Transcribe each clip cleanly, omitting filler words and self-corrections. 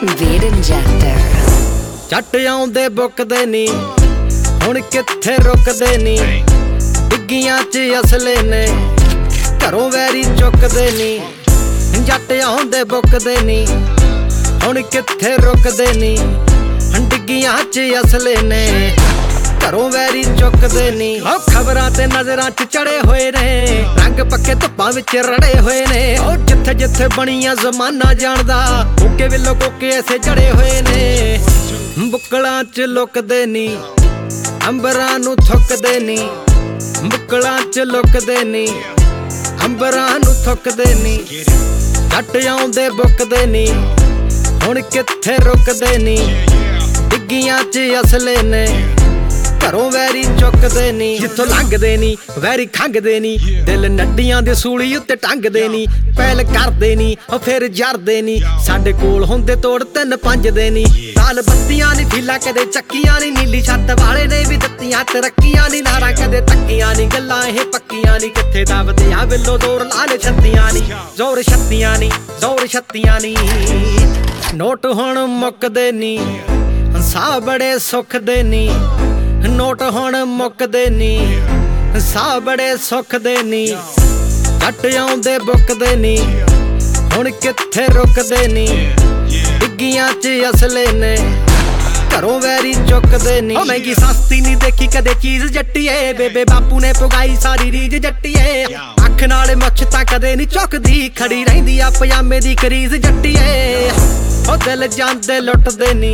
Beat Injector। ਚੱਟ ਆਉਂਦੇ ਬੁੱਕਦੇ ਨੀ ਹੁਣ ਕਿੱਥੇ ਰੁਕਦੇ ਨੀ, ਡਿੱਗੀਆਂ 'ਚ ਅਸਲੇ ਨੇ ਘਰੋਂ ਵੈਰੀ ਚੁੱਕਦੇ ਨੀ। ਜੱਟ ਆਉਂਦੇ ਬੁੱਕਦੇ ਨੀ ਹੁਣ ਕਿੱਥੇ ਰੁਕਦੇ ਨੀ, ਡਿੱਗੀਆਂ 'ਚ ਅਸਲੇ ਨੇ ਘਰੋਂ ਵੈਰੀ ਚੁੱਕਦੇ ਨੀ। ਉਹ ਖਬਰਾਂ ਤੇ ਨਜ਼ਰਾਂ 'ਚ ਚੜੇ ਹੋਏ ਨੇ, ਰੰਗ ਪੱਕੇ ਧੁੱਪਾਂ ਵਿੱਚ ਰੜੇ ਹੋਏ ਨੇ। ਉਹ ਜਿੱਥੇ ਜਿੱਥੇ ਬਣੀਆਂ ਜ਼ਮਾਨਾ ਜਾਣਦਾ, ਕੋਕੇ ਵਿੱਲੋ ਕੋਕੇ ਐਸੇ ਜੜੇ ਹੋਏ ਨੇ। ਬੁੱਕਲਾਂ 'ਚ ਲੁਕਦੇ ਨੀ ਅੰਬਰਾਂ ਨੂੰ ਥੁੱਕਦੇ ਨੀ, ਬੁੱਕਲਾਂ 'ਚ ਲੁਕਦੇ ਨੀ ਅੰਬਰਾਂ ਨੂੰ ਥੁੱਕਦੇ ਨੀ। ਜੱਟ ਆਉਂਦੇ ਬੁੱਕਦੇ ਨੀ ਹੁਣ ਕਿੱਥੇ ਰੁਕਦੇ ਨੀ, ਡਿੱਗੀਆਂ 'ਚ ਅਸਲੇ ਨੇ ਘਰੋਂ ਵੈਰੀ ਚੁੱਕਦੇ ਨੀ। ਜਿੱਥੋਂ ਲੰਘਦੇ ਨੀ ਵੈਰੀ ਖੰਘਦੇ ਨੀ, ਦਿਲ ਨੱਡੀਆਂ ਦੇ ਸੂਲੀ ਉੱਤੇ ਟੰਗਦੇ ਨੀ। ਪਹਿਲ ਕਰਦੇ ਨੀ ਉਹ ਫਿਰ ਜਰਦੇ ਨੀ, ਸਾਡੇ ਕੋਲ ਹੁੰਦੇ ਤੋੜ 3-5 ਦੇ ਨੀ। ਤਾਲ ਬੱਤੀਆਂ ਨੀ ਫੀਲਾਂ ਕਦੇ ਚੱਕੀਆਂ ਨੀ, ਨੀਲੀ ਛੱਤ ਵਾਲੇ ਨੇ ਵੀ ਦਿੱਤੀਆਂ ਤਰੱਕੀਆਂ ਨੀ। ਨਾਰਾਂ ਕਦੇ ਤੱਕੀਆਂ ਨੀ, ਗੱਲਾਂ ਇਹ ਪੱਕੀਆਂ ਨੀ, ਕਿੱਥੇ ਦਬਦੇ ਆ ਬਿੱਲੋ ਦੌਰ ਲਾਲ ਛੱਤੀਆਂ ਨੀ। ਜ਼ੋਰ ਛੱਤੀਆਂ ਨੀ, ਜ਼ੋਰ ਛੱਤੀਆਂ ਨੀ। ਨੋਟ ਹੁਣ ਮੁੱਕਦੇ ਨੀ ਸਾਹ ਬੜੇ ਸੁੱਖ ਦੇ ਨੀ, ਨੋਟ ਹੁਣ ਮੁੱਕਦੇ ਨੀ ਸਾਹ ਬੜੇ ਸੁੱਖ ਦੇ ਨੀ। ਜੱਟ ਆਉਂਦੇ ਬੁੱਕਦੇ ਨੀ ਹੁਣ ਕਿੱਥੇ ਰੁਕਦੇ ਨੀ, ਡਿੱਗੀਆਂ 'ਚ ਅਸਲੇ ਨੇ ਘਰੋਂ ਵੈਰੀ ਚੁੱਕਦੇ ਨੀ। ਮਹਿੰਗੀ ਸਸਤੀ ਨੀ ਦੇਖੀ ਕਦੇ ਚੀਜ਼ ਜੱਟੀਏ, ਬੇਬੇ ਬਾਪੂ ਨੇ ਪੁਗਾਈ ਸਾਰੀ ਰੀਝ ਜੱਟੀਏ। ਅੱਖ ਨਾਲ ਮੁੱਛ ਤਾਂ ਕਦੇ ਨੀ ਚੁੱਕਦੀ, ਖੜੀ ਰਹਿੰਦੀ ਆ ਪਜਾਮੇ ਦੀ ਕਰੀਜ਼ ਜੱਟੀਏ। ਉਹ ਦਿਲ ਜਾਂਦੇ ਲੁੱਟਦੇ ਨੀ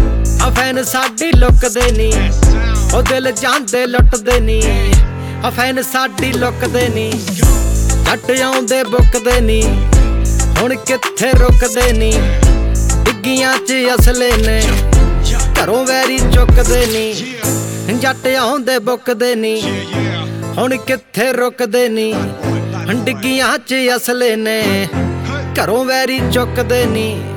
ਫੈਨ ਸਾਡੀ ਲੁੱਕਦੇ ਨੀ, ਉਹ ਦਿਲ ਜਾਂਦੇ ਲੁੱਟਦੇ ਨੀ ਫੈਨ ਸਾਡੀ ਲੁੱਕਦੇ ਨੀ। ਜੱਟ ਆਉਂਦੇ ਬੁੱਕਦੇ ਨੀ ਹੁਣ ਕਿੱਥੇ ਰੁਕਦੇ ਨੀ, ਡਿੱਗੀਆਂ 'ਚ ਅਸਲੇ ਨੇ ਘਰੋਂ ਵੈਰੀ ਚੁੱਕਦੇ ਨੀ। ਜੱਟ ਆਉਂਦੇ ਬੁੱਕਦੇ ਨੀ ਹੁਣ ਕਿੱਥੇ ਰੁਕਦੇ ਨੀ, ਡਿੱਗੀਆਂ 'ਚ ਅਸਲੇ ਨੇ ਘਰੋਂ ਵੈਰੀ ਚੁੱਕਦੇ ਨੀ।